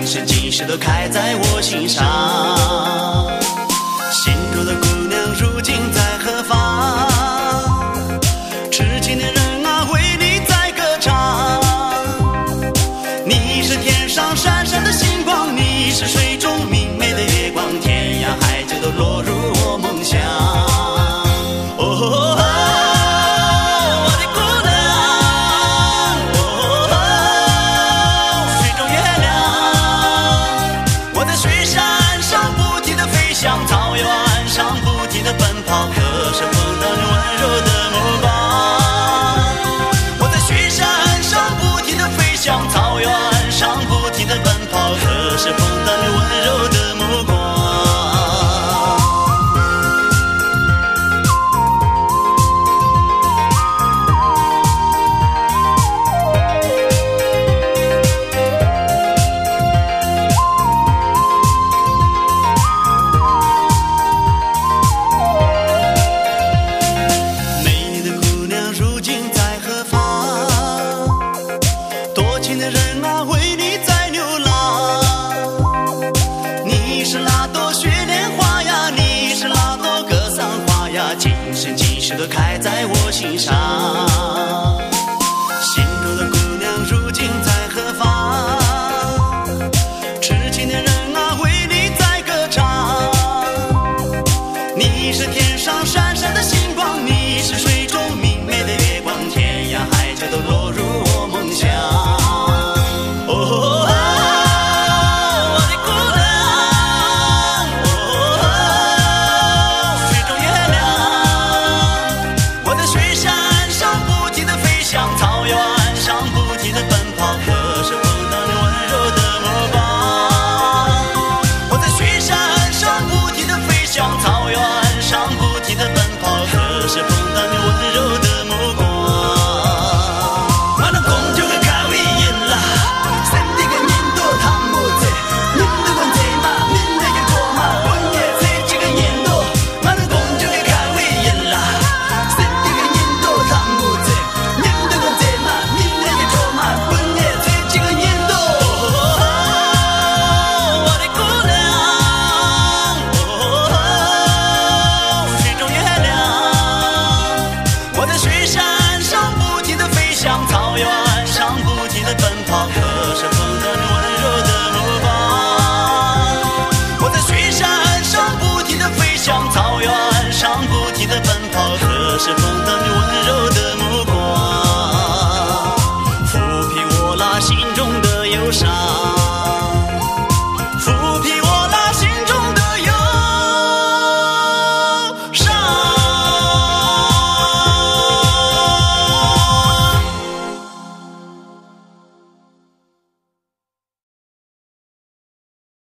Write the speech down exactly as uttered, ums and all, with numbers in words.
生今世都开在我心上。心中的姑娘如今在何方？痴情的人啊，为你在歌唱。你是天上闪闪的星光，你是水中明媚的月光，天涯海角都落入我梦乡。哦，我的姑娘，哦，水中月亮，我在雪山上不停地飞翔，草原上不停地奔跑，可是碰到你温柔的目光。我在雪山上不停地飞翔，草原上不停地奔跑，可是碰到你温柔的目光。今生今世都开在我心上。